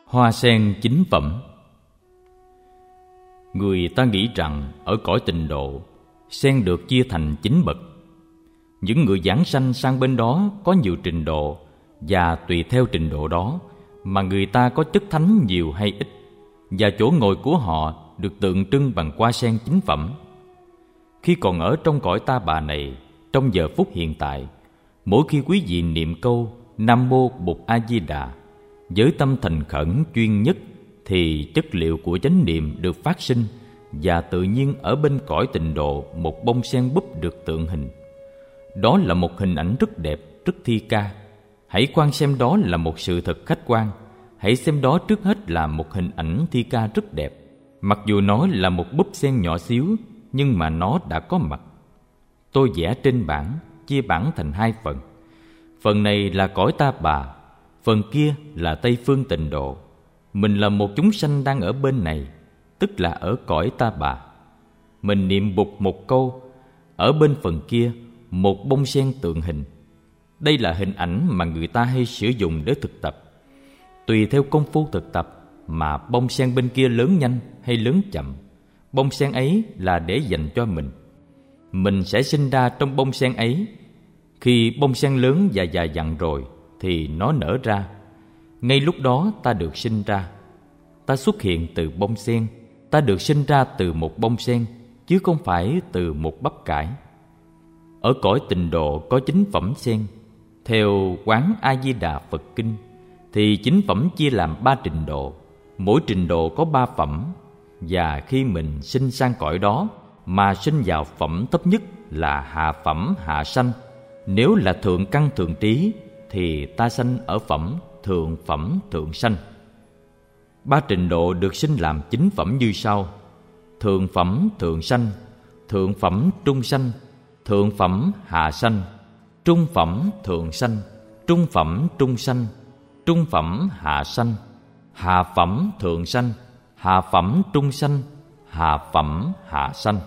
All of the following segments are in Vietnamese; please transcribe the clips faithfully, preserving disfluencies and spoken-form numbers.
Hoa sen chính phẩm. Người ta nghĩ rằng ở cõi tịnh độ, sen được chia thành chín bậc. Những người giảng sanh sang bên đó có nhiều trình độ, và tùy theo trình độ đó mà người ta có chất thánh nhiều hay ít, và chỗ ngồi của họ được tượng trưng bằng hoa sen chính phẩm. Khi còn ở trong cõi ta bà này, trong giờ phút hiện tại, mỗi khi quý vị niệm câu Nam Mô Bụt A Di Đà với tâm thành khẩn chuyên nhất, thì chất liệu của chánh niệm được phát sinh, và tự nhiên ở bên cõi tịnh độ một bông sen búp được tượng hình. Đó là một hình ảnh rất đẹp, rất thi ca. Hãy quan xem đó là một sự thật khách quan. Hãy xem đó trước hết là một hình ảnh thi ca rất đẹp. Mặc dù nó là một búp sen nhỏ xíu, nhưng mà nó đã có mặt. Tôi vẽ trên bảng, chia bảng thành hai phần. Phần này là cõi ta bà, phần kia là Tây Phương tịnh độ. Mình là một chúng sanh đang ở bên này, tức là ở cõi ta bà. Mình niệm Bụt một câu, ở bên phần kia một bông sen tượng hình. Đây là hình ảnh mà người ta hay sử dụng để thực tập. Tùy theo công phu thực tập mà bông sen bên kia lớn nhanh hay lớn chậm. Bông sen ấy là để dành cho mình. Mình sẽ sinh ra trong bông sen ấy. Khi bông sen lớn và già dặn rồi thì nó nở ra. Ngay lúc đó ta được sinh ra. Ta xuất hiện từ bông sen. Ta được sinh ra từ một bông sen, chứ không phải từ một bắp cải. Ở cõi tịnh độ có chín phẩm sen. Theo Quán A Di Đà Phật Kinh thì chín phẩm chia làm ba trình độ. Mỗi trình độ có ba phẩm. Và khi mình sinh sang cõi đó mà sinh vào phẩm thấp nhất là hạ phẩm hạ sanh, nếu là thượng căn thượng trí thì ta sanh ở phẩm thượng phẩm thượng sanh. Ba trình độ được sinh làm chín phẩm như sau: thượng phẩm thượng sanh, thượng phẩm trung sanh, thượng phẩm hạ sanh, trung phẩm thượng sanh, trung phẩm trung sanh, trung phẩm hạ sanh, hạ phẩm thượng sanh, hạ phẩm trung sanh, hạ phẩm hạ sanh.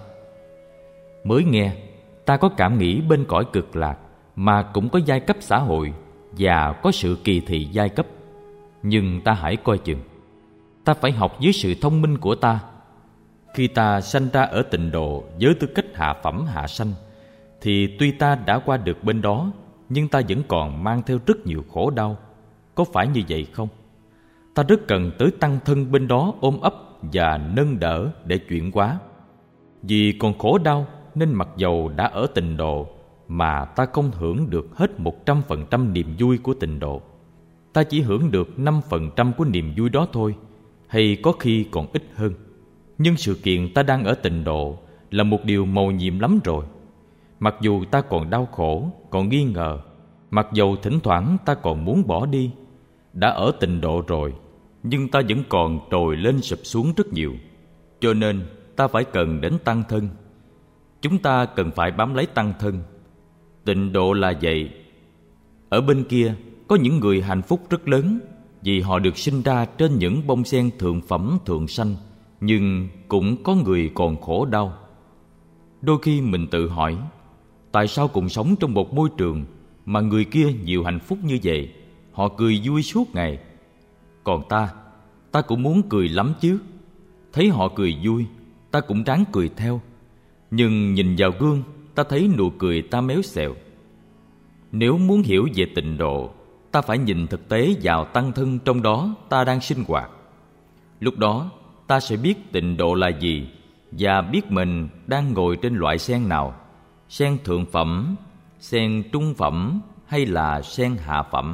Mới nghe, ta có cảm nghĩ bên cõi cực lạc mà cũng có giai cấp xã hội và có sự kỳ thị giai cấp. Nhưng ta hãy coi chừng. Ta phải học với sự thông minh của ta. Khi ta sanh ra ở tịnh độ với tư cách hạ phẩm hạ sanh, thì tuy ta đã qua được bên đó, nhưng ta vẫn còn mang theo rất nhiều khổ đau. Có phải như vậy không? Ta rất cần tới tăng thân bên đó ôm ấp và nâng đỡ để chuyển hóa. Vì còn khổ đau nên mặc dầu đã ở tịnh độ mà ta không hưởng được hết một trăm phần trăm niềm vui của tịnh độ. Ta chỉ hưởng được năm phần trăm của niềm vui đó thôi, hay có khi còn ít hơn. Nhưng sự kiện ta đang ở tịnh độ là một điều mầu nhiệm lắm rồi. Mặc dù ta còn đau khổ, còn nghi ngờ, mặc dầu thỉnh thoảng ta còn muốn bỏ đi. Đã ở tịnh độ rồi, nhưng ta vẫn còn trồi lên sụp xuống rất nhiều. Cho nên ta phải cần đến tăng thân. Chúng ta cần phải bám lấy tăng thân. Tịnh độ là vậy. Ở bên kia có những người hạnh phúc rất lớn, vì họ được sinh ra trên những bông sen thượng phẩm thượng sanh. Nhưng cũng có người còn khổ đau. Đôi khi mình tự hỏi, tại sao cùng sống trong một môi trường mà người kia nhiều hạnh phúc như vậy, họ cười vui suốt ngày. Còn ta, ta cũng muốn cười lắm chứ. Thấy họ cười vui, ta cũng ráng cười theo. Nhưng nhìn vào gương, ta thấy nụ cười ta méo xẹo. Nếu muốn hiểu về tịnh độ, ta phải nhìn thực tế vào tăng thân trong đó ta đang sinh hoạt. Lúc đó, ta sẽ biết tịnh độ là gì, và biết mình đang ngồi trên loại sen nào: sen thượng phẩm, sen trung phẩm hay là sen hạ phẩm.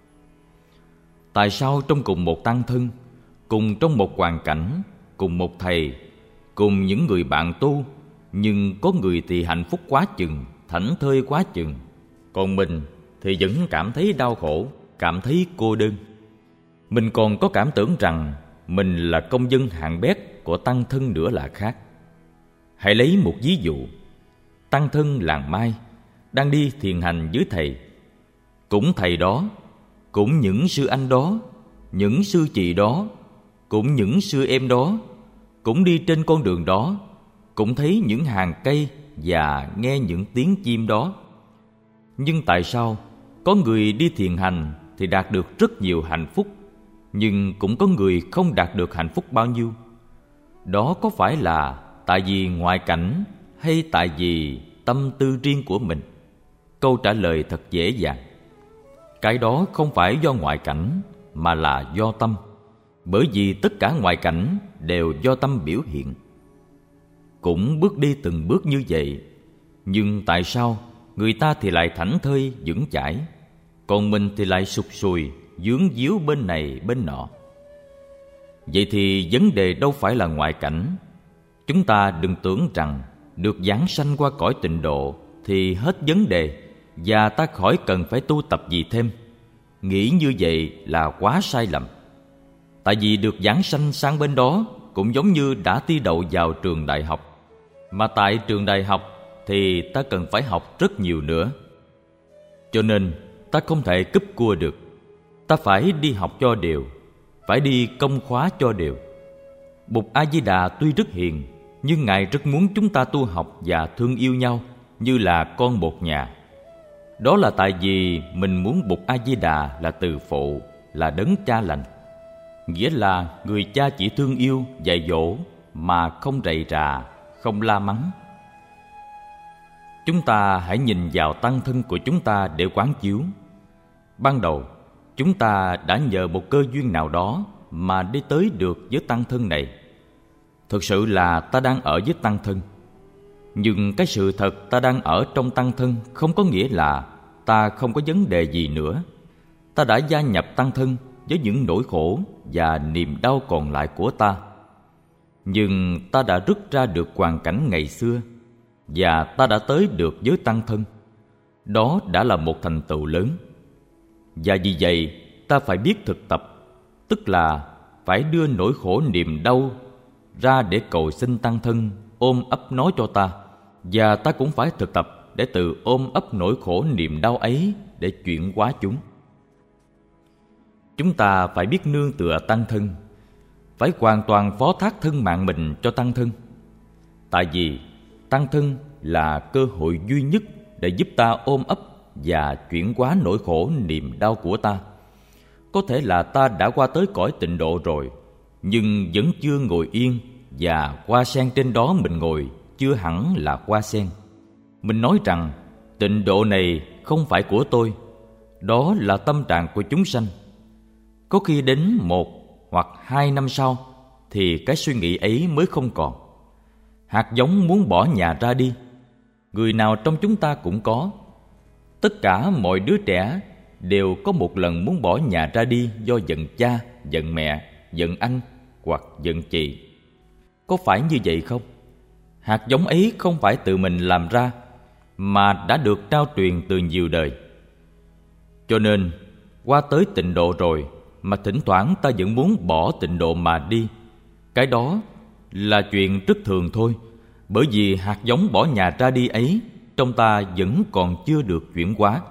Tại sao trong cùng một tăng thân, cùng trong một hoàn cảnh, cùng một thầy, cùng những người bạn tu, nhưng có người thì hạnh phúc quá chừng, thảnh thơi quá chừng, còn mình thì vẫn cảm thấy đau khổ, cảm thấy cô đơn. Mình còn có cảm tưởng rằng mình là công dân hạng bét của tăng thân nữa là khác. Hãy lấy một ví dụ. Tăng thân làng Mai đang đi thiền hành với thầy. Cũng thầy đó, cũng những sư anh đó, những sư chị đó, cũng những sư em đó, cũng đi trên con đường đó, cũng thấy những hàng cây và nghe những tiếng chim đó. Nhưng tại sao có người đi thiền hành thì đạt được rất nhiều hạnh phúc, nhưng cũng có người không đạt được hạnh phúc bao nhiêu. Đó có phải là tại vì ngoại cảnh hay tại vì tâm tư riêng của mình? Câu trả lời thật dễ dàng. Cái đó không phải do ngoại cảnh mà là do tâm, bởi vì tất cả ngoại cảnh đều do tâm biểu hiện. Cũng bước đi từng bước như vậy, nhưng tại sao người ta thì lại thảnh thơi vững chãi, còn mình thì lại sụt sùi vướng víu bên này bên nọ? Vậy thì vấn đề đâu phải là ngoại cảnh. Chúng ta đừng tưởng rằng được giáng sanh qua cõi tịnh độ thì hết vấn đề và ta khỏi cần phải tu tập gì thêm. Nghĩ như vậy là quá sai lầm. Tại vì được giáng sanh sang bên đó cũng giống như đã thi đậu vào trường đại học, mà tại trường đại học thì ta cần phải học rất nhiều nữa. Cho nên ta không thể cúp cua được. Ta phải đi học cho đều, phải đi công khóa cho đều. Bụt A Di Đà tuy rất hiền, nhưng Ngài rất muốn chúng ta tu học và thương yêu nhau như là con một nhà. Đó là tại vì mình muốn Bụt A Di Đà là từ phụ, là đấng cha lành, nghĩa là người cha chỉ thương yêu dạy dỗ mà không rầy rà, không la mắng. Chúng ta hãy nhìn vào tăng thân của chúng ta để quán chiếu. Ban đầu chúng ta đã nhờ một cơ duyên nào đó mà đi tới được với tăng thân này. Thực sự là ta đang ở với tăng thân, nhưng cái sự thật ta đang ở trong tăng thân không có nghĩa là ta không có vấn đề gì nữa. Ta đã gia nhập tăng thân với những nỗi khổ và niềm đau còn lại của ta, nhưng ta đã rút ra được hoàn cảnh ngày xưa và ta đã tới được với tăng thân. Đó đã là một thành tựu lớn. Và vì vậy ta phải biết thực tập, tức là phải đưa nỗi khổ niềm đau ra để cầu xin tăng thân ôm ấp nó cho ta. Và ta cũng phải thực tập để từ ôm ấp nỗi khổ niềm đau ấy để chuyển hóa chúng. Chúng ta phải biết nương tựa tăng thân, phải hoàn toàn phó thác thân mạng mình cho tăng thân. Tại vì tăng thân là cơ hội duy nhất để giúp ta ôm ấp và chuyển hóa nỗi khổ niềm đau của ta. Có thể là ta đã qua tới cõi tịnh độ rồi, nhưng vẫn chưa ngồi yên, và hoa sen trên đó mình ngồi chưa hẳn là hoa sen. Mình nói rằng tịnh độ này không phải của tôi, đó là tâm trạng của chúng sanh. Có khi đến một hoặc hai năm sau thì cái suy nghĩ ấy mới không còn. Hạt giống muốn bỏ nhà ra đi, người nào trong chúng ta cũng có. Tất cả mọi đứa trẻ đều có một lần muốn bỏ nhà ra đi do giận cha, giận mẹ, giận anh hoặc giận chị. Có phải như vậy không? Hạt giống ấy không phải tự mình làm ra, mà đã được trao truyền từ nhiều đời. Cho nên qua tới tịnh độ rồi mà thỉnh thoảng ta vẫn muốn bỏ tịnh độ mà đi, cái đó là chuyện rất thường thôi. Bởi vì hạt giống bỏ nhà ra đi ấy trong ta vẫn còn chưa được chuyển hóa.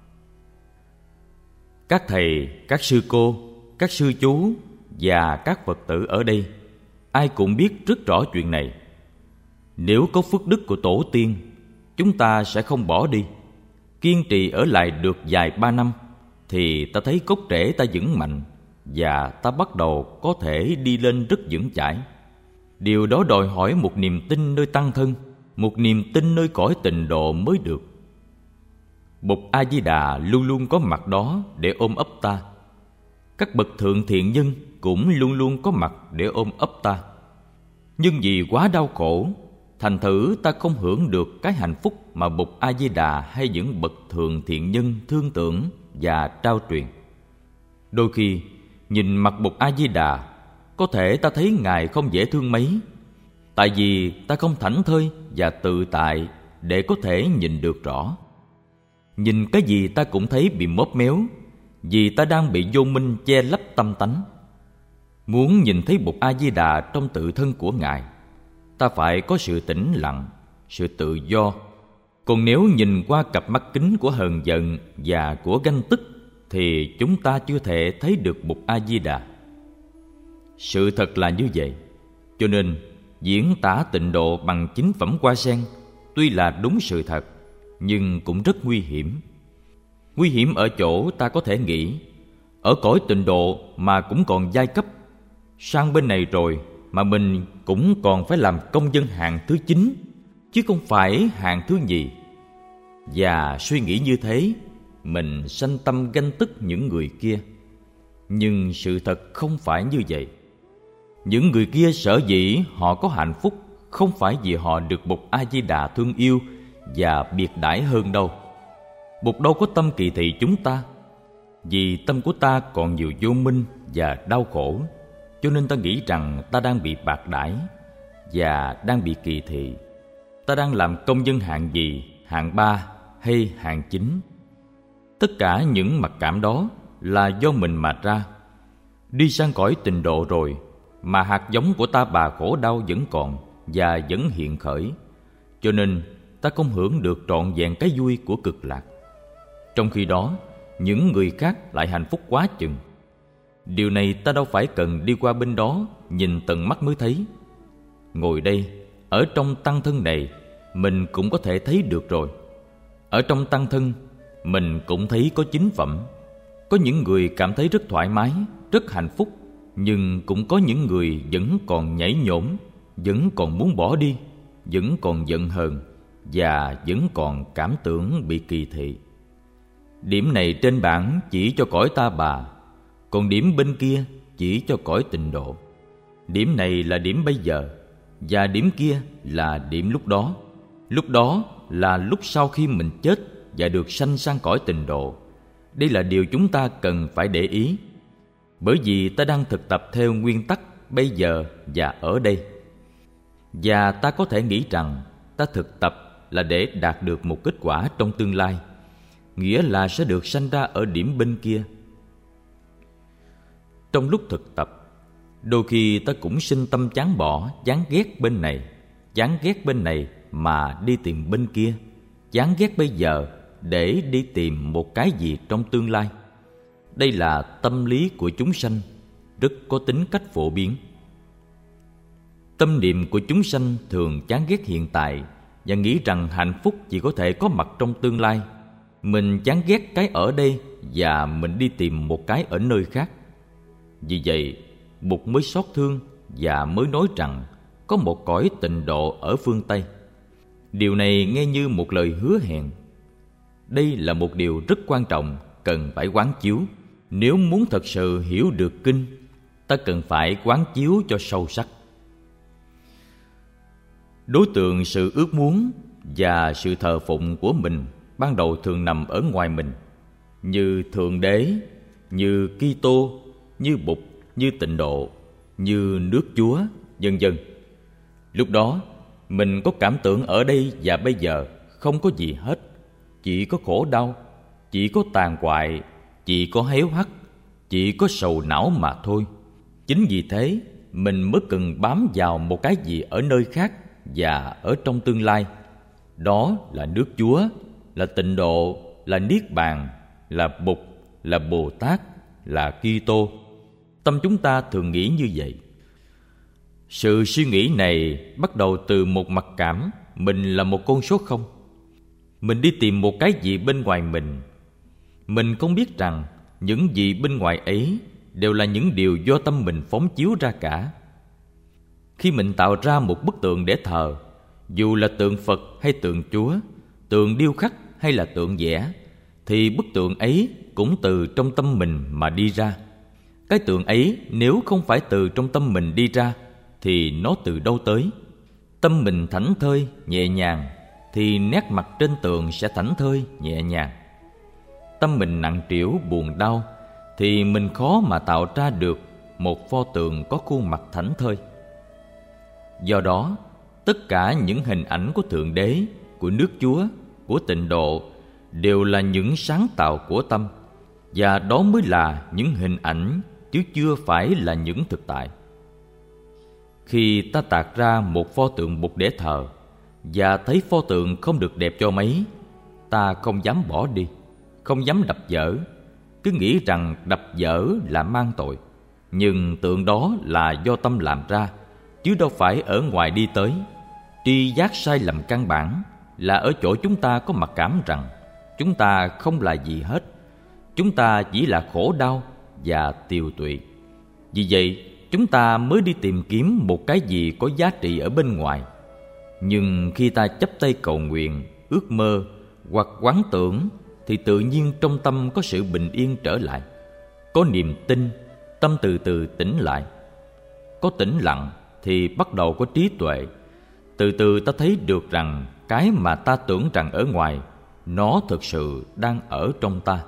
Các thầy, các sư cô, các sư chú và các Phật tử ở đây, ai cũng biết rất rõ chuyện này. Nếu có phước đức của tổ tiên, chúng ta sẽ không bỏ đi. Kiên trì ở lại được vài ba năm thì ta thấy gốc rễ ta vững mạnh, và ta bắt đầu có thể đi lên rất vững chãi. Điều đó đòi hỏi một niềm tin nơi tăng thân, một niềm tin nơi cõi tịnh độ mới được. Bụt A Di Đà luôn luôn có mặt đó để ôm ấp ta. Các bậc thượng thiện nhân cũng luôn luôn có mặt để ôm ấp ta. Nhưng vì quá đau khổ, thành thử ta không hưởng được cái hạnh phúc mà Bụt A Di Đà hay những bậc thượng thiện nhân thương tưởng và trao truyền. Đôi khi nhìn mặt Bụt A Di Đà, có thể ta thấy Ngài không dễ thương mấy, tại vì ta không thảnh thơi và tự tại để có thể nhìn được rõ. Nhìn cái gì ta cũng thấy bị móp méo, vì ta đang bị vô minh che lấp tâm tánh. Muốn nhìn thấy Bụt A Di Đà trong tự thân của Ngài, ta phải có sự tĩnh lặng, sự tự do. Còn nếu nhìn qua cặp mắt kính của hờn giận và của ganh tức, thì chúng ta chưa thể thấy được Bụt A Di Đà. Sự thật là như vậy. Cho nên diễn tả tịnh độ bằng chính phẩm hoa sen tuy là đúng sự thật, nhưng cũng rất nguy hiểm. Nguy hiểm ở chỗ ta có thể nghĩ Ở cõi tịnh độ mà cũng còn giai cấp, sang bên này rồi mà mình cũng còn phải làm công dân hạng thứ chín, chứ không phải hạng thứ nhì. Và suy nghĩ như thế, mình sanh tâm ganh tức những người kia. Nhưng sự thật không phải như vậy. Những người kia sở dĩ họ có hạnh phúc không phải vì họ được Bụt A Di Đà thương yêu và biệt đãi hơn đâu. Bụt đâu có tâm kỳ thị chúng ta. Vì tâm của ta còn nhiều vô minh và đau khổ, cho nên ta nghĩ rằng ta đang bị bạc đãi và đang bị kỳ thị. Ta đang làm công dân hạng gì, hạng ba hay hạng chín. Tất cả những mặc cảm đó là do mình mà ra. Đi sang cõi tịnh độ rồi mà hạt giống của ta bà khổ đau vẫn còn và vẫn hiện khởi, cho nên ta không hưởng được trọn vẹn cái vui của cực lạc. Trong khi đó, những người khác lại hạnh phúc quá chừng. Điều này ta đâu phải cần đi qua bên đó nhìn tận mắt mới thấy. Ngồi đây, ở trong tăng thân này, mình cũng có thể thấy được rồi. Ở trong tăng thân, mình cũng thấy có chín phẩm. Có những người cảm thấy rất thoải mái, rất hạnh phúc, nhưng cũng có những người vẫn còn nhảy nhổm, vẫn còn muốn bỏ đi, vẫn còn giận hờn và vẫn còn cảm tưởng bị kỳ thị. Điểm này trên bảng chỉ cho cõi ta bà, còn điểm bên kia chỉ cho cõi tịnh độ. Điểm này là điểm bây giờ, và điểm kia là điểm lúc đó. Lúc đó là lúc sau khi mình chết và được sanh sang cõi tịnh độ. Đây là điều chúng ta cần phải để ý, bởi vì ta đang thực tập theo nguyên tắc bây giờ và ở đây. Và ta có thể nghĩ rằng ta thực tập là để đạt được một kết quả trong tương lai, nghĩa là sẽ được sanh ra ở điểm bên kia. Trong lúc thực tập, đôi khi ta cũng sinh tâm chán bỏ, chán ghét bên này, chán ghét bên này mà đi tìm bên kia, chán ghét bây giờ để đi tìm một cái gì trong tương lai. Đây là tâm lý của chúng sanh, rất có tính cách phổ biến. Tâm niệm của chúng sanh thường chán ghét hiện tại và nghĩ rằng hạnh phúc chỉ có thể có mặt trong tương lai. Mình chán ghét cái ở đây và mình đi tìm một cái ở nơi khác. Vì vậy, Bụt mới xót thương và mới nói rằng có một cõi tịnh độ ở phương Tây. Điều này nghe như một lời hứa hẹn. Đây là một điều rất quan trọng cần phải quán chiếu. Nếu muốn thật sự hiểu được kinh, ta cần phải quán chiếu cho sâu sắc. Đối tượng sự ước muốn và sự thờ phụng của mình ban đầu thường nằm ở ngoài mình, như Thượng Đế, như Kitô, như Bụt, như Tịnh Độ, như nước Chúa, vân vân. Lúc đó, mình có cảm tưởng ở đây và bây giờ không có gì hết, chỉ có khổ đau, chỉ có tàn hoại, chỉ có héo hắt, chỉ có sầu não mà thôi. Chính vì thế, mình mới cần bám vào một cái gì ở nơi khác và ở trong tương lai. Đó là nước Chúa, là Tịnh Độ, là Niết Bàn, là Bụt, là Bồ Tát, là Kitô. Tâm chúng ta thường nghĩ như vậy. Sự suy nghĩ này bắt đầu từ một mặc cảm mình là một con số không. Mình đi tìm một cái gì bên ngoài mình. Mình không biết rằng những gì bên ngoài ấy đều là những điều do tâm mình phóng chiếu ra cả. Khi mình tạo ra một bức tượng để thờ, dù là tượng Phật hay tượng Chúa, tượng điêu khắc hay là tượng vẽ, thì bức tượng ấy cũng từ trong tâm mình mà đi ra. Cái tượng ấy nếu không phải từ trong tâm mình đi ra, thì nó từ đâu tới? Tâm mình thảnh thơi, nhẹ nhàng, thì nét mặt trên tượng sẽ thảnh thơi, nhẹ nhàng. Tâm mình nặng trĩu, buồn đau, thì mình khó mà tạo ra được một pho tượng có khuôn mặt thảnh thơi. Do đó, tất cả những hình ảnh của Thượng Đế, của nước Chúa, của Tịnh Độ đều là những sáng tạo của tâm, và đó mới là những hình ảnh chứ chưa phải là những thực tại. Khi ta tạc ra một pho tượng Bụt để thờ và thấy pho tượng không được đẹp cho mấy, ta không dám bỏ đi, không dám đập dỡ, cứ nghĩ rằng đập dỡ là mang tội. Nhưng tượng đó là do tâm làm ra, chứ đâu phải ở ngoài đi tới. Tri giác sai lầm căn bản là ở chỗ chúng ta có mặc cảm rằng chúng ta không là gì hết. Chúng ta chỉ là khổ đau và tiều tụy. Vì vậy, chúng ta mới đi tìm kiếm một cái gì có giá trị ở bên ngoài. Nhưng khi ta chắp tay cầu nguyện, ước mơ hoặc quán tưởng, thì tự nhiên trong tâm có sự bình yên trở lại. Có niềm tin, tâm từ từ tỉnh lại. Có tĩnh lặng thì bắt đầu có trí tuệ. Từ từ ta thấy được rằng cái mà ta tưởng rằng ở ngoài, nó thực sự đang ở trong ta.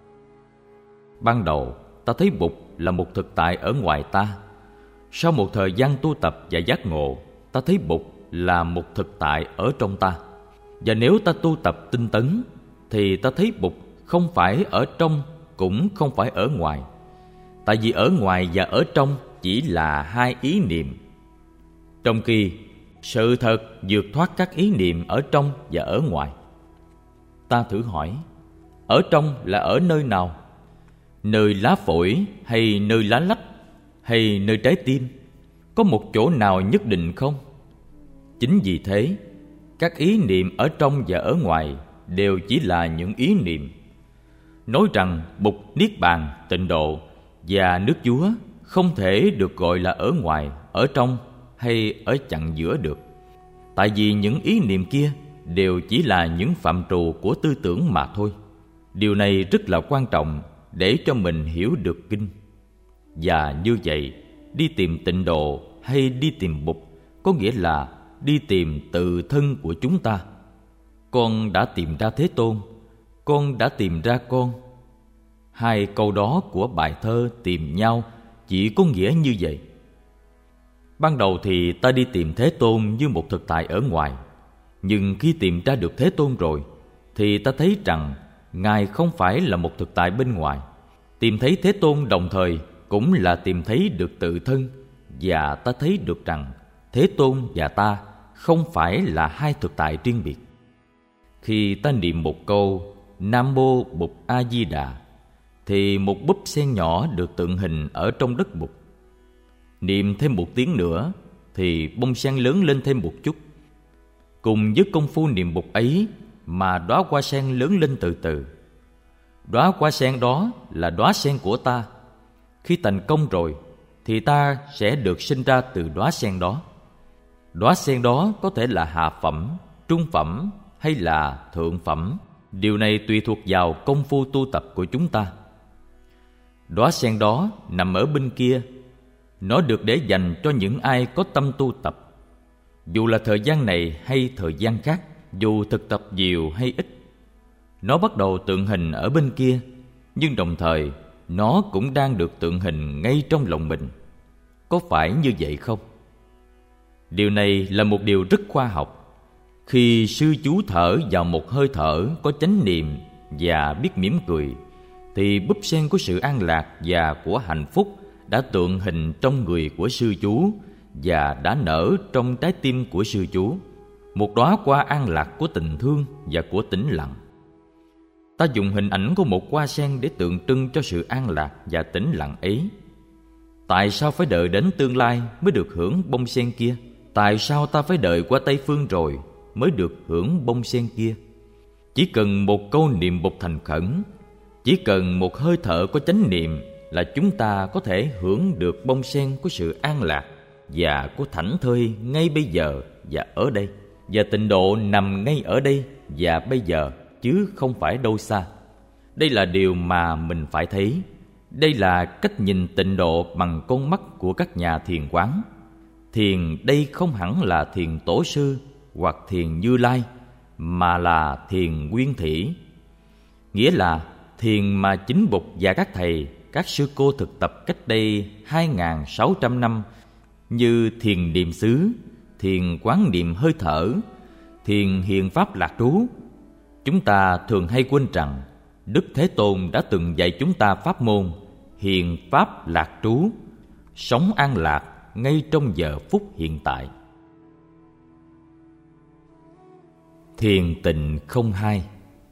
Ban đầu ta thấy Bụt là một thực tại ở ngoài ta. Sau một thời gian tu tập và giác ngộ, ta thấy Bụt là một thực tại ở trong ta. Và nếu ta tu tập tinh tấn, thì ta thấy Bụt không phải ở trong, cũng không phải ở ngoài. Tại vì ở ngoài và ở trong chỉ là hai ý niệm, trong khi sự thật vượt thoát các ý niệm ở trong và ở ngoài. Ta thử hỏi, ở trong là ở nơi nào? Nơi lá phổi hay nơi lá lách hay nơi trái tim? Có một chỗ nào nhất định không? Chính vì thế, các ý niệm ở trong và ở ngoài đều chỉ là những ý niệm. Nói rằng Bụt, Niết Bàn, Tịnh Độ và nước Chúa không thể được gọi là ở ngoài, ở trong hay ở chặng giữa được. Tại vì những ý niệm kia đều chỉ là những phạm trù của tư tưởng mà thôi. Điều này rất là quan trọng để cho mình hiểu được kinh. Và như vậy, đi tìm tịnh độ hay đi tìm Bụt có nghĩa là đi tìm tự thân của chúng ta. Con đã tìm ra Thế Tôn, con đã tìm ra con. Hai câu đó của bài thơ tìm nhau chỉ có nghĩa như vậy. Ban đầu thì ta đi tìm Thế Tôn như một thực tại ở ngoài. Nhưng khi tìm ra được Thế Tôn rồi, thì ta thấy rằng Ngài không phải là một thực tại bên ngoài. Tìm thấy Thế Tôn đồng thời cũng là tìm thấy được tự thân. Và ta thấy được rằng Thế Tôn và ta không phải là hai thực tại riêng biệt. Khi ta niệm một câu Nam Mô Bụt A Di Đà, thì một búp sen nhỏ được tượng hình ở trong đất Bụt. Niệm thêm một tiếng nữa thì bông sen lớn lên thêm một chút. Cùng với công phu niệm Bụt ấy mà đóa hoa sen lớn lên từ từ. Đóa hoa sen đó là đóa sen của ta. Khi thành công rồi thì ta sẽ được sinh ra từ đóa sen đó. Đóa sen đó có thể là hạ phẩm, trung phẩm hay là thượng phẩm. Điều này tùy thuộc vào công phu tu tập của chúng ta. Đóa sen đó nằm ở bên kia. Nó được để dành cho những ai có tâm tu tập. Dù là thời gian này hay thời gian khác, dù thực tập nhiều hay ít. Nó bắt đầu tượng hình ở bên kia, nhưng đồng thời nó cũng đang được tượng hình ngay trong lòng mình. Có phải như vậy không? Điều này là một điều rất khoa học. Khi sư chú thở vào một hơi thở có chánh niệm và biết mỉm cười, thì búp sen của sự an lạc và của hạnh phúc đã tượng hình trong người của sư chú và đã nở trong trái tim của sư chú, một đóa hoa an lạc của tình thương và của tĩnh lặng. Ta dùng hình ảnh của một hoa sen để tượng trưng cho sự an lạc và tĩnh lặng ấy. Tại sao phải đợi đến tương lai mới được hưởng bông sen kia? Tại sao ta phải đợi qua Tây Phương rồi mới được hưởng bông sen kia? Chỉ cần một câu niệm Bụt thành khẩn, chỉ cần một hơi thở có chánh niệm là chúng ta có thể hưởng được bông sen của sự an lạc và của thảnh thơi ngay bây giờ và ở đây. Và tịnh độ nằm ngay ở đây và bây giờ, chứ không phải đâu xa. Đây là điều mà mình phải thấy. Đây là cách nhìn tịnh độ bằng con mắt của các nhà thiền quán. Thiền đây không hẳn là thiền tổ sư hoặc thiền Như Lai, mà là thiền nguyên thủy. Nghĩa là thiền mà chính Bụt và các thầy, các sư cô thực tập cách đây hai nghìn sáu trăm năm, như thiền niệm xứ, thiền quán niệm hơi thở, thiền hiện pháp lạc trú. Chúng ta thường hay quên rằng Đức Thế Tôn đã từng dạy chúng ta pháp môn hiện pháp lạc trú, sống an lạc ngay trong giờ phút hiện tại. Thiền tịnh không hai.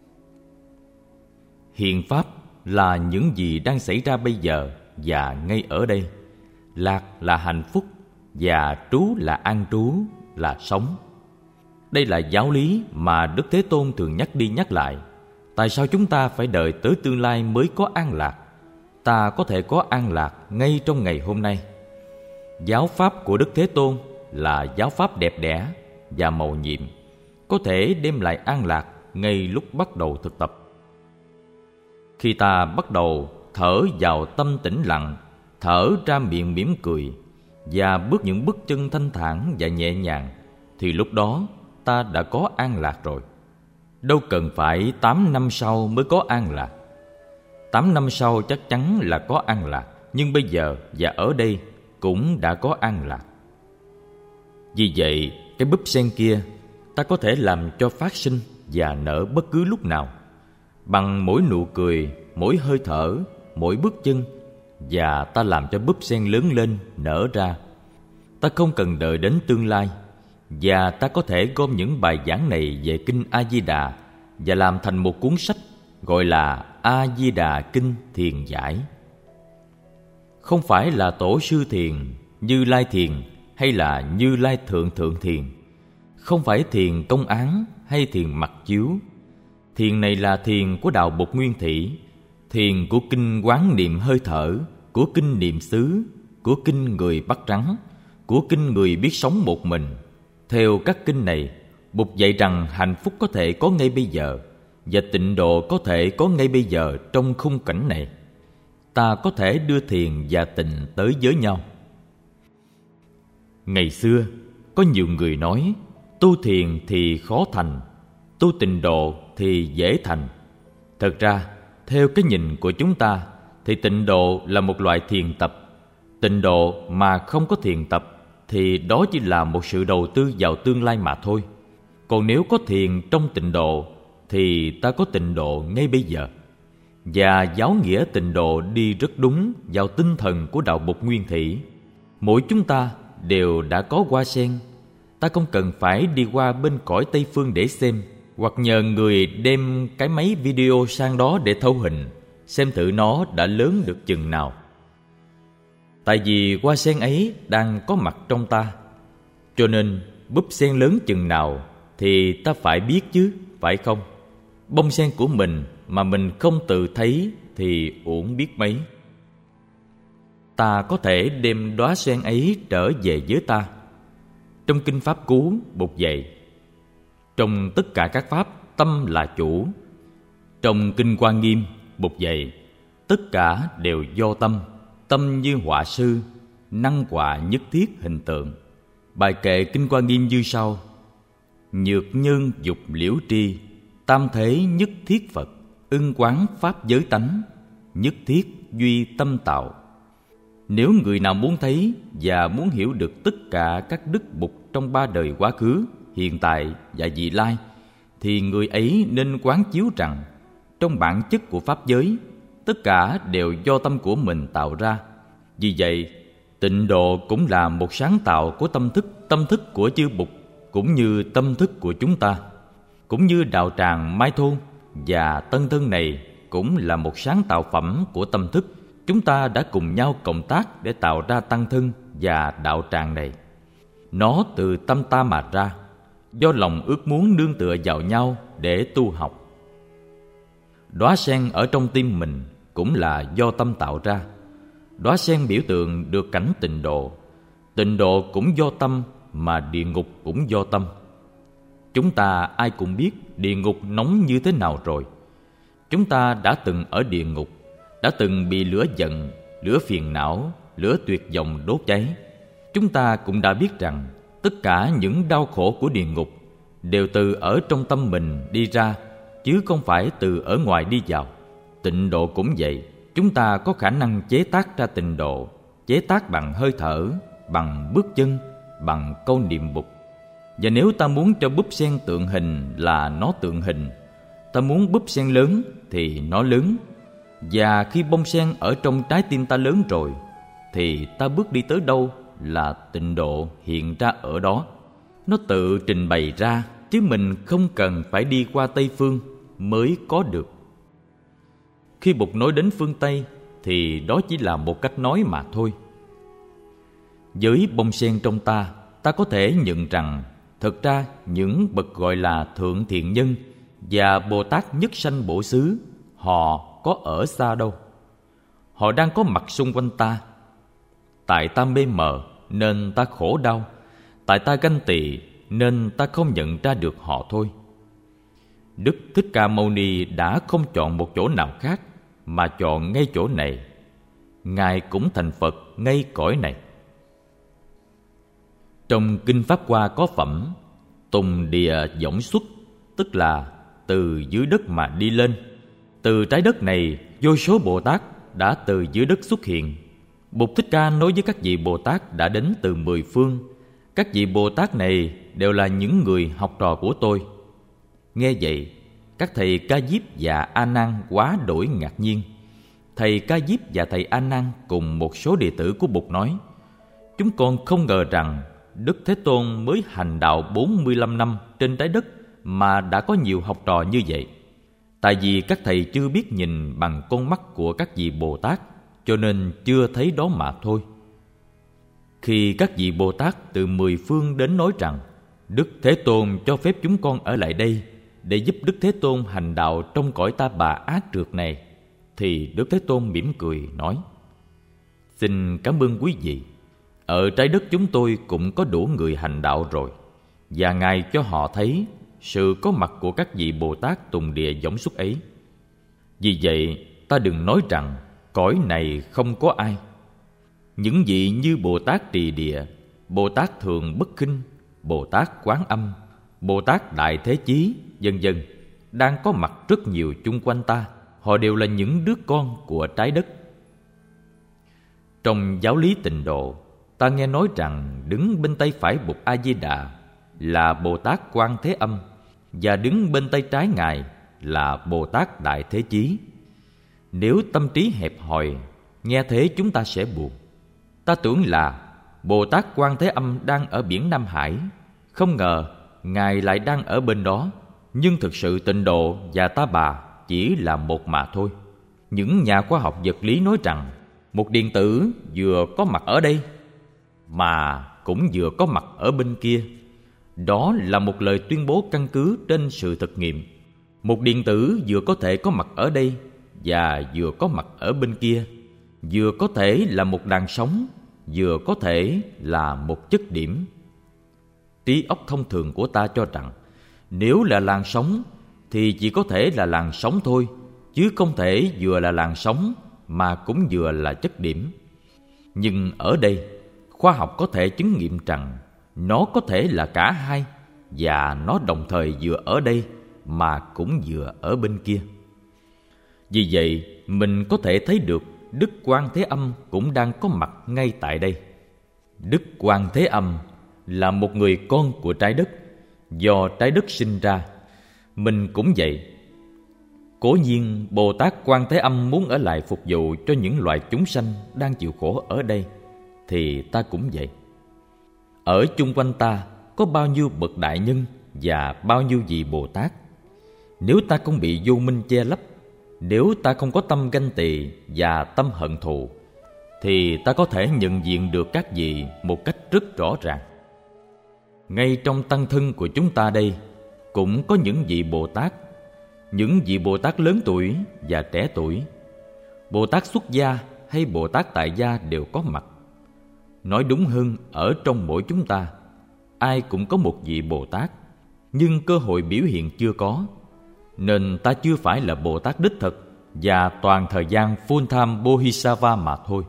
Hiện pháp là những gì đang xảy ra bây giờ và ngay ở đây. Lạc là hạnh phúc và trú là an trú, là sống. Đây là giáo lý mà Đức Thế Tôn thường nhắc đi nhắc lại. Tại sao chúng ta phải đợi tới tương lai mới có an lạc? ta có thể có an lạc ngay trong ngày hôm nay. Giáo pháp của Đức Thế Tôn là giáo pháp đẹp đẽ và mầu nhiệm, có thể đem lại an lạc ngay lúc bắt đầu thực tập. Khi ta bắt đầu thở vào tâm tĩnh lặng, thở ra miệng mỉm cười và bước những bước chân thanh thản và nhẹ nhàng, thì lúc đó ta đã có an lạc rồi. Đâu cần phải tám năm sau mới có an lạc. Tám năm sau chắc chắn là có an lạc, nhưng bây giờ và ở đây cũng đã có an lạc. Vì vậy, cái búp sen kia ta có thể làm cho phát sinh và nở bất cứ lúc nào, bằng mỗi nụ cười, mỗi hơi thở, mỗi bước chân, và ta làm cho búp sen lớn lên, nở ra. Ta không cần đợi đến tương lai, và ta có thể gom những bài giảng này về Kinh A-di-đà và làm thành một cuốn sách gọi là A-di-đà Kinh Thiền Giải. Không phải là Tổ sư Thiền, Như Lai Thiền hay là Như Lai Thượng Thượng Thiền. Không phải thiền công án hay thiền mặc chiếu. Thiền này là thiền của đạo Bụt Nguyên Thủy, thiền của kinh Quán Niệm Hơi Thở, của kinh Niệm Xứ, của kinh Người Bắt Trắng, của kinh Người Biết Sống Một Mình. Theo các kinh này, Bụt dạy rằng hạnh phúc có thể có ngay bây giờ, và tịnh độ có thể có ngay bây giờ trong khung cảnh này. Ta có thể đưa thiền và tịnh tới với nhau. Ngày xưa, có nhiều người nói tu thiền thì khó thành, tu tịnh độ thì dễ thành. Thật ra, theo cái nhìn của chúng ta, thì tịnh độ là một loại thiền tập. Tịnh độ mà không có thiền tập thì đó chỉ là một sự đầu tư vào tương lai mà thôi. Còn nếu có thiền trong tịnh độ thì ta có tịnh độ ngay bây giờ. Và giáo nghĩa tịnh độ đi rất đúng vào tinh thần của đạo Bụt Nguyên Thủy. Mỗi chúng ta đều đã có hoa sen. Ta không cần phải đi qua bên cõi Tây Phương để xem, hoặc nhờ người đem cái máy video sang đó để thâu hình, xem thử nó đã lớn được chừng nào. Tại vì hoa sen ấy đang có mặt trong ta, cho nên búp sen lớn chừng nào thì ta phải biết chứ, phải không? Bông sen của mình mà mình không tự thấy thì uổng biết mấy. Ta có thể đem đóa sen ấy trở về với ta. Trong Kinh Pháp Cú, Bụt dạy, trong tất cả các pháp, tâm là chủ. Trong Kinh Hoa Nghiêm, Bụt dạy, tất cả đều do tâm. Tâm như họa sư, năng họa nhất thiết hình tượng. Bài kệ Kinh Hoa Nghiêm như sau: nhược nhân dục liễu tri, tam thế nhất thiết Phật, ưng quán pháp giới tánh, nhất thiết duy tâm tạo. Nếu người nào muốn thấy và muốn hiểu được tất cả các đức Bụt trong ba đời quá khứ, hiện tại và vị lai, thì người ấy nên quán chiếu rằng trong bản chất của pháp giới, tất cả đều do tâm của mình tạo ra. Vì vậy, tịnh độ cũng là một sáng tạo của tâm thức, tâm thức của chư Bụt, cũng như tâm thức của chúng ta. Cũng như đạo tràng Mai Thôn và Tân Thân này cũng là một sáng tạo phẩm của tâm thức. Chúng ta đã cùng nhau cộng tác để tạo ra Tăng Thân và đạo tràng này. Nó từ tâm ta mà ra, do lòng ước muốn nương tựa vào nhau để tu học. Đóa sen ở trong tim mình cũng là do tâm tạo ra. Đóa sen biểu tượng được cảnh tịnh độ. Tịnh độ cũng do tâm, mà địa ngục cũng do tâm. Chúng ta ai cũng biết địa ngục nóng như thế nào rồi. Chúng ta đã từng ở địa ngục, đã từng bị lửa giận, lửa phiền não, lửa tuyệt vọng đốt cháy. Chúng ta cũng đã biết rằng tất cả những đau khổ của địa ngục đều từ ở trong tâm mình đi ra, chứ không phải từ ở ngoài đi vào. Tịnh độ cũng vậy. Chúng ta có khả năng chế tác ra tịnh độ, chế tác bằng hơi thở, bằng bước chân, bằng câu niệm Bụt. Và nếu ta muốn cho búp sen tượng hình là nó tượng hình, ta muốn búp sen lớn thì nó lớn. Và khi bông sen ở trong trái tim ta lớn rồi, thì ta bước đi tới đâu là tịnh độ hiện ra ở đó. Nó tự trình bày ra, chứ mình không cần phải đi qua Tây Phương mới có được. Khi Bụt nói đến phương Tây thì đó chỉ là một cách nói mà thôi. Với bông sen trong ta, ta có thể nhận rằng thực ra những bậc gọi là thượng thiện nhân và Bồ Tát nhất sanh bổ xứ, họ có ở xa đâu. họ đang có mặt xung quanh ta. Tại ta mê mờ nên ta khổ đau, tại ta ganh tị nên ta không nhận ra được họ thôi. Đức Thích Ca Mâu Ni đã không chọn một chỗ nào khác, mà chọn ngay chỗ này. Ngài cũng thành Phật ngay cõi này. Trong Kinh Pháp Hoa có phẩm Tùng địa võng xuất, tức là từ dưới đất mà đi lên. Từ trái đất này, vô số Bồ Tát đã từ dưới đất xuất hiện. Bụt Thích Ca nói với các vị Bồ Tát đã đến từ mười phương: các vị Bồ Tát này đều là những người học trò của tôi. Nghe vậy, các thầy Ca Diếp và A Nan quá đổi ngạc nhiên. Thầy Ca Diếp và thầy A Nan cùng một số đệ tử của Bụt nói: chúng con không ngờ rằng Đức Thế Tôn mới hành đạo bốn mươi lăm năm trên trái đất mà đã có nhiều học trò như vậy. Tại vì các thầy chưa biết nhìn bằng con mắt của các vị Bồ Tát, cho nên chưa thấy đó mà thôi. Khi các vị Bồ Tát từ mười phương đến nói rằng Đức Thế Tôn cho phép chúng con ở lại đây để giúp Đức Thế Tôn hành đạo trong cõi ta bà ác trượt này, thì Đức Thế Tôn mỉm cười nói: xin cảm ơn quý vị. Ở trái đất chúng tôi cũng có đủ người hành đạo rồi, và Ngài cho họ thấy sự có mặt của các vị Bồ Tát tùng địa võng xuất ấy. Vì vậy, ta đừng nói rằng cõi này không có ai. Những vị như Bồ Tát Trì Địa, Bồ Tát Thường Bất Khinh, Bồ Tát Quán Âm, Bồ Tát Đại Thế Chí, vân vân đang có mặt rất nhiều chung quanh ta. Họ đều là những đứa con của trái đất. Trong giáo lý Tịnh Độ, ta nghe nói rằng đứng bên tay phải Bụt A Di Đà là Bồ Tát Quan Thế Âm, và đứng bên tay trái Ngài là Bồ Tát Đại Thế Chí. Nếu tâm trí hẹp hòi, nghe thế chúng ta sẽ buồn. Ta tưởng là Bồ Tát Quan Thế Âm đang ở biển Nam Hải, không ngờ Ngài lại đang ở bên đó. Nhưng thực sự Tịnh Độ và Ta Bà chỉ là một mà thôi. Những nhà khoa học vật lý nói rằng một điện tử vừa có mặt ở đây mà cũng vừa có mặt ở bên kia. Đó là một lời tuyên bố căn cứ trên sự thực nghiệm. Một điện tử vừa có thể có mặt ở đây và vừa có mặt ở bên kia, vừa có thể là một đàn sóng, vừa có thể là một chất điểm. Trí óc thông thường của ta cho rằng nếu là làn sóng thì chỉ có thể là làn sóng thôi, chứ không thể vừa là làn sóng mà cũng vừa là chất điểm. Nhưng ở đây, khoa học có thể chứng nghiệm rằng nó có thể là cả hai, và nó đồng thời vừa ở đây mà cũng vừa ở bên kia. Vì vậy, mình có thể thấy được Đức Quan Thế Âm cũng đang có mặt ngay tại đây. Đức Quan Thế Âm là một người con của trái đất, do trái đất sinh ra. Mình cũng vậy. Cố nhiên, Bồ Tát Quan Thế Âm muốn ở lại phục vụ cho những loài chúng sanh đang chịu khổ ở đây, thì ta cũng vậy. Ở chung quanh ta có bao nhiêu bậc đại nhân và bao nhiêu vị Bồ Tát. Nếu ta không bị vô minh che lấp, nếu ta không có tâm ganh tị và tâm hận thù, thì ta có thể nhận diện được các vị một cách rất rõ ràng. Ngay trong tăng thân của chúng ta đây cũng có những vị Bồ Tát, những vị Bồ Tát lớn tuổi và trẻ tuổi. Bồ Tát xuất gia hay Bồ Tát tại gia đều có mặt. Nói đúng hơn, ở trong mỗi chúng ta, ai cũng có một vị Bồ Tát, nhưng cơ hội biểu hiện chưa có, nên ta chưa phải là Bồ Tát đích thực và toàn thời gian full time Bodhisattva mà thôi.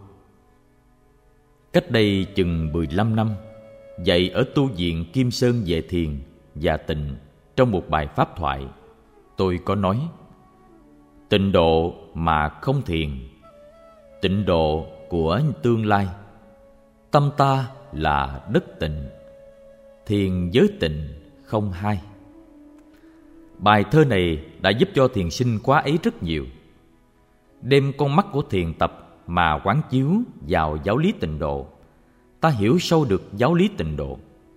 Cách đây chừng mười lăm năm, dạy ở tu viện Kim Sơn Vệ Thiền và Tịnh, trong một bài pháp thoại, tôi có nói: tịnh độ mà không thiền, tịnh độ của tương lai. Tâm ta là đất tịnh, thiền giới tịnh không hai. Bài thơ này đã giúp cho thiền sinh khóa ấy rất nhiều. Đem con mắt của thiền tập mà quán chiếu vào giáo lý tịnh độ, ta hiểu sâu được giáo lý tịnh độ.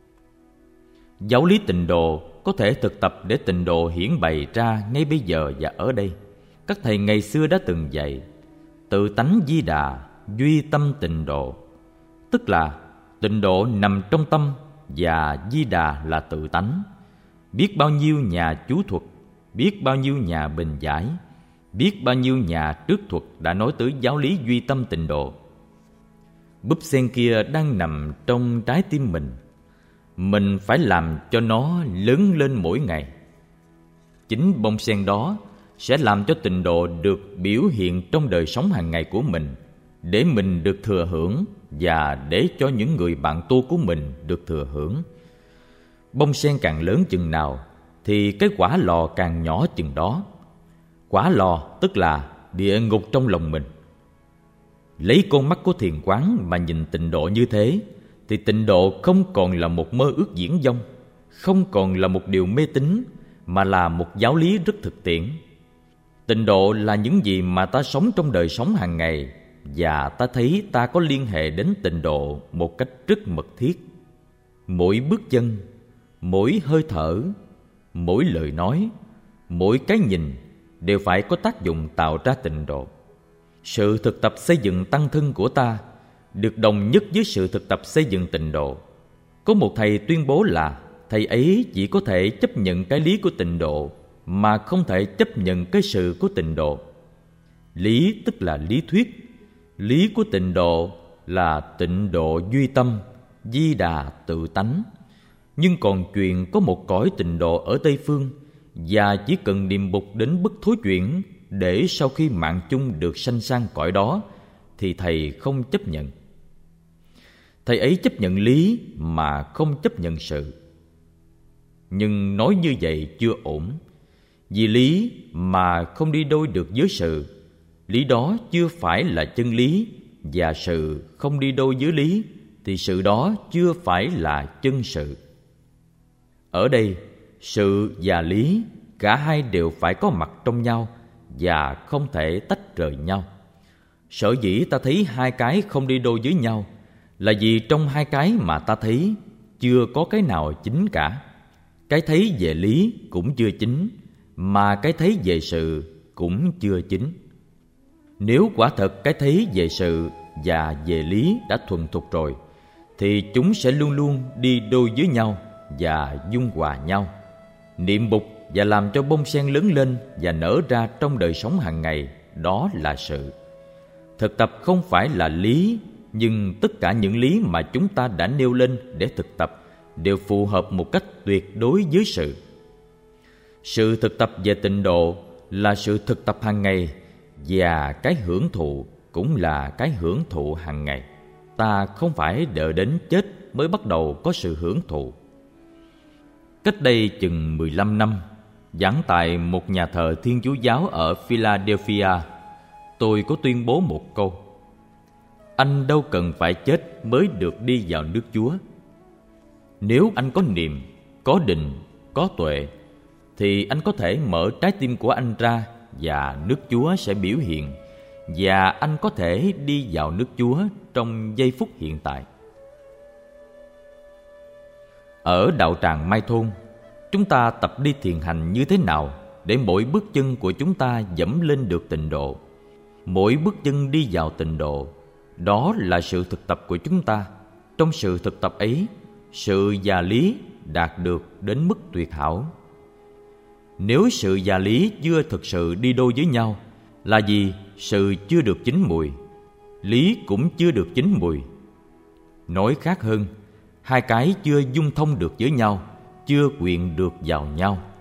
Giáo lý tịnh độ có thể thực tập để tịnh độ hiển bày ra ngay bây giờ và ở đây. Các thầy ngày xưa đã từng dạy: tự tánh Di Đà, duy tâm tịnh độ. Tức là tịnh độ nằm trong tâm và Di Đà là tự tánh. Biết bao nhiêu nhà chú thuật, biết bao nhiêu nhà bình giải, Biết bao nhiêu nhà trước thuật đã nói tới giáo lý duy tâm tịnh độ. Búp sen kia đang nằm trong trái tim mình. Mình phải làm cho nó lớn lên mỗi ngày. Chính bông sen đó sẽ làm cho tịnh độ được biểu hiện trong đời sống hàng ngày của mình, để mình được thừa hưởng và để cho những người bạn tu của mình được thừa hưởng. Bông sen càng lớn chừng nào thì cái quả lò càng nhỏ chừng đó. Quả lò tức là địa ngục trong lòng mình. Lấy con mắt của thiền quán mà nhìn tịnh độ như thế, thì tịnh độ không còn là một mơ ước viển vông, không còn là một điều mê tín, mà là một giáo lý rất thực tiễn. Tịnh độ là những gì mà ta sống trong đời sống hàng ngày, và ta thấy ta có liên hệ đến tịnh độ một cách rất mật thiết. Mỗi bước chân, mỗi hơi thở, mỗi lời nói, mỗi cái nhìn đều phải có tác dụng tạo ra tịnh độ. Sự thực tập xây dựng tăng thân của ta được đồng nhất với sự thực tập xây dựng tịnh độ. Có một thầy tuyên bố là thầy ấy chỉ có thể chấp nhận cái lý của tịnh độ mà không thể chấp nhận cái sự của tịnh độ. Lý tức là lý thuyết, lý của tịnh độ là tịnh độ duy tâm, di đà tự tánh. Nhưng còn chuyện có một cõi tịnh độ ở Tây Phương, và chỉ cần điềm bục đến bất thối chuyển để sau khi mạng chung được sanh sang cõi đó, thì thầy không chấp nhận. Thầy ấy chấp nhận lý mà không chấp nhận sự. Nhưng nói như vậy chưa ổn, vì lý mà không đi đôi được với sự, lý đó chưa phải là chân lý, và sự không đi đôi với lý, thì sự đó chưa phải là chân sự. Ở đây, sự và lý cả hai đều phải có mặt trong nhau và không thể tách rời nhau. Sở dĩ ta thấy hai cái không đi đôi với nhau là vì trong hai cái mà ta thấy chưa có cái nào chính cả. Cái thấy về lý cũng chưa chính, mà cái thấy về sự cũng chưa chính. Nếu quả thật cái thấy về sự và về lý đã thuần thục rồi, thì chúng sẽ luôn luôn đi đôi với nhau và dung hòa nhau. Niệm bục và làm cho bông sen lớn lên và nở ra trong đời sống hàng ngày, đó là sự. Thực tập không phải là lý, nhưng tất cả những lý mà chúng ta đã nêu lên để thực tập đều phù hợp một cách tuyệt đối với sự. Sự thực tập về tịnh độ là sự thực tập hàng ngày, và cái hưởng thụ cũng là cái hưởng thụ hàng ngày. Ta không phải đợi đến chết mới bắt đầu có sự hưởng thụ. Cách đây chừng mười lăm năm, giảng tại một nhà thờ Thiên Chúa giáo ở Philadelphia, tôi có tuyên bố một câu: anh đâu cần phải chết mới được đi vào nước Chúa. Nếu anh có niềm, có định, có tuệ, thì anh có thể mở trái tim của anh ra và nước Chúa sẽ biểu hiện, và anh có thể đi vào nước Chúa trong giây phút hiện tại. Ở đạo tràng Mai Thôn, chúng ta tập đi thiền hành như thế nào để mỗi bước chân của chúng ta dẫm lên được tịnh độ. Mỗi bước chân đi vào tịnh độ, đó là sự thực tập của chúng ta. Trong sự thực tập ấy, sự và lý đạt được đến mức tuyệt hảo. Nếu sự và lý chưa thực sự đi đôi với nhau, là vì sự chưa được chín mùi, lý cũng chưa được chín mùi. Nói khác hơn, hai cái chưa dung thông được với nhau, chưa quyện được vào nhau.